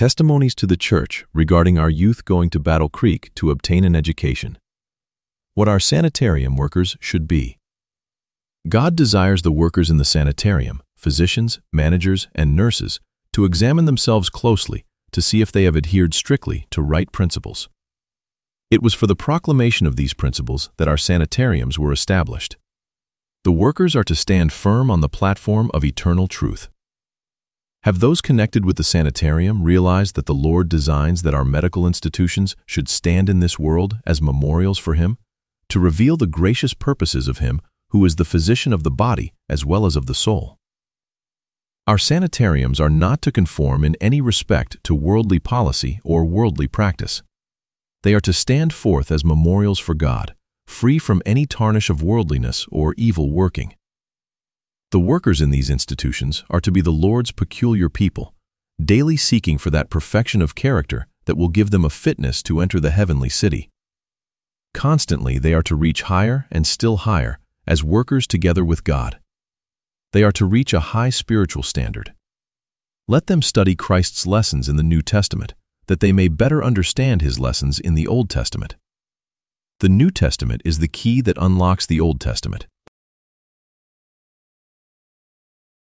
Testimonies to the Church regarding our youth going to Battle Creek to obtain an education. What our sanitarium workers should be. God desires the workers in the sanitarium, physicians, managers, and nurses, to examine themselves closely to see if they have adhered strictly to right principles. It was for the proclamation of these principles that our sanitariums were established. The workers are to stand firm on the platform of eternal truth. Have those connected with the sanitarium realized that the Lord designs that our medical institutions should stand in this world as memorials for Him, to reveal the gracious purposes of Him who is the physician of the body as well as of the soul? Our sanitariums are not to conform in any respect to worldly policy or worldly practice. They are to stand forth as memorials for God, free from any tarnish of worldliness or evil working. The workers in these institutions are to be the Lord's peculiar people, daily seeking for that perfection of character that will give them a fitness to enter the heavenly city. Constantly they are to reach higher and still higher as workers together with God. They are to reach a high spiritual standard. Let them study Christ's lessons in the New Testament, that they may better understand His lessons in the Old Testament. The New Testament is the key that unlocks the Old Testament.